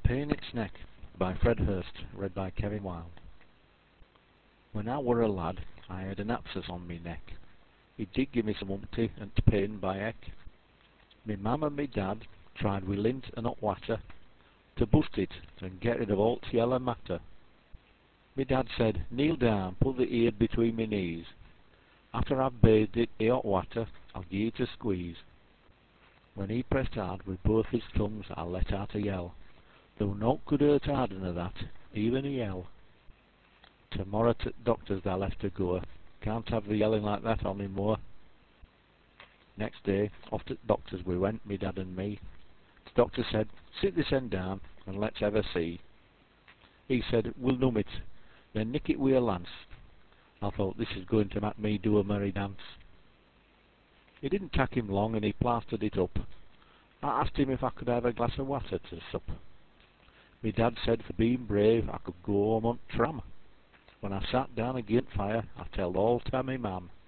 Pain Its Neck by Fred Hurst, read by Kevin Wilde. When I were a lad, I had an abscess on me neck. It did give me some umpty and pain by heck. Me mam and me dad tried with lint and hot water to bust it and get rid of all t' yellow matter. Me dad said, kneel down, put the ear between me knees. After I've bathed it i' hot water, I'll gi' it a squeeze. When he pressed hard with both his thumbs, I let out a yell. Though naught could hurt harder than that, even a yell. Tomorrow to doctor's they'll have to go. Can't have the yelling like that on him more. Next day, off to doctor's we went, me dad and me. The doctor said, sit this end down and let's have a see. He said, we'll numb it, then nick it with a lance. I thought this is going to make me do a merry dance. It didn't take him long and he plastered it up. I asked him if I could have a glass of water to sup. Me dad said for being brave I could go home on tram. When I sat down against fire I telled all to me mam.